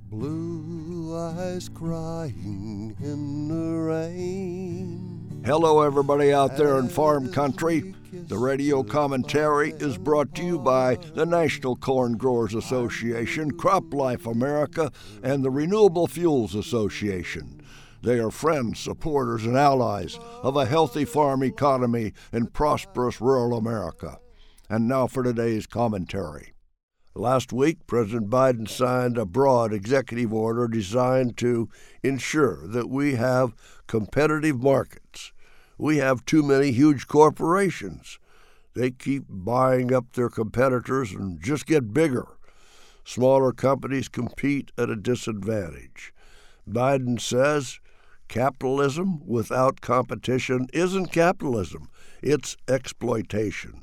Blue eyes crying in the rain. Hello, everybody out there in farm country. The radio commentary is brought to you by the National Corn Growers Association, CropLife America, and the Renewable Fuels Association. They are friends, supporters, and allies of a healthy farm economy in prosperous rural America. And now for today's commentary. Last week, President Biden signed a broad executive order designed to ensure that we have competitive markets. We have too many huge corporations. They keep buying up their competitors and just get bigger. Smaller companies compete at a disadvantage. Biden says capitalism without competition isn't capitalism, it's exploitation.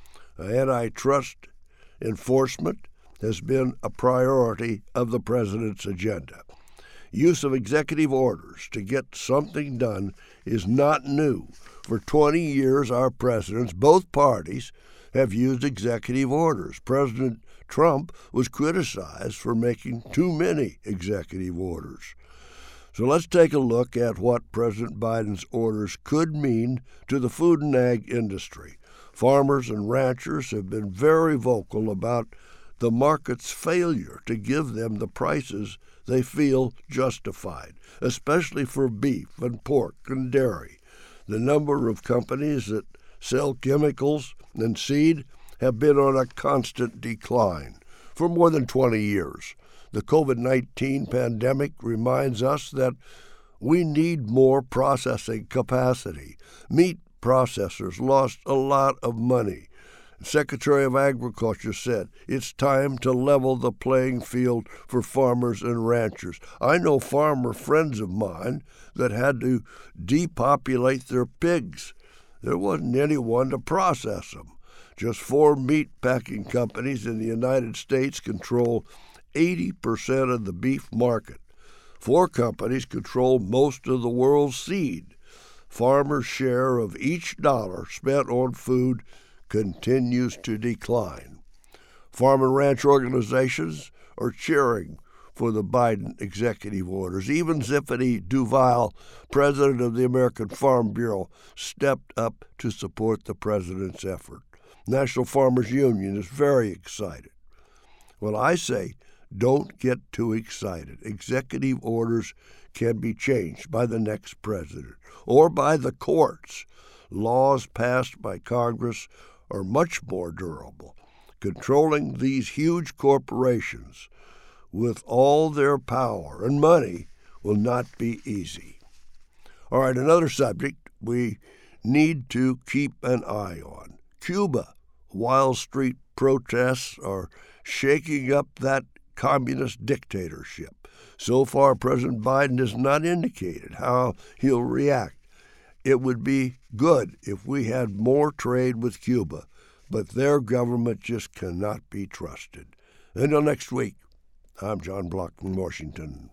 Antitrust enforcement has been a priority of the president's agenda. Use of executive orders to get something done is not new. For 20 years, our presidents, both parties, have used executive orders. President Trump was criticized for making too many executive orders. So let's take a look at what President Biden's orders could mean to the food and ag industry. Farmers and ranchers have been very vocal about the market's failure to give them the prices they feel justified, especially for beef and pork and dairy. The number of companies that sell chemicals and seed have been on a constant decline for more than 20 years. The COVID-19 pandemic reminds us that we need more processing capacity. Meat processors lost a lot of money. Secretary of Agriculture said it's time to level the playing field for farmers and ranchers. I know farmer friends of mine that had to depopulate their pigs. There wasn't anyone to process them. Just 4 meat packing companies in the United States control 80% of the beef market. 4 companies control most of the world's seed. Farmers' share of each dollar spent on food continues to decline. Farm and ranch organizations are cheering for the Biden executive orders. Even Zippity Duval, president of the American Farm Bureau, stepped up to support the president's effort. National Farmers Union is very excited. Well, I say, don't get too excited. Executive orders can be changed by the next president or by the courts. Laws passed by Congress are much more durable. Controlling these huge corporations with all their power and money will not be easy. All right, another subject we need to keep an eye on. Cuba. Wall Street protests are shaking up that communist dictatorship. So far, President Biden has not indicated how he'll react. It would be good if we had more trade with Cuba, but their government just cannot be trusted. Until next week, I'm John Block from Washington.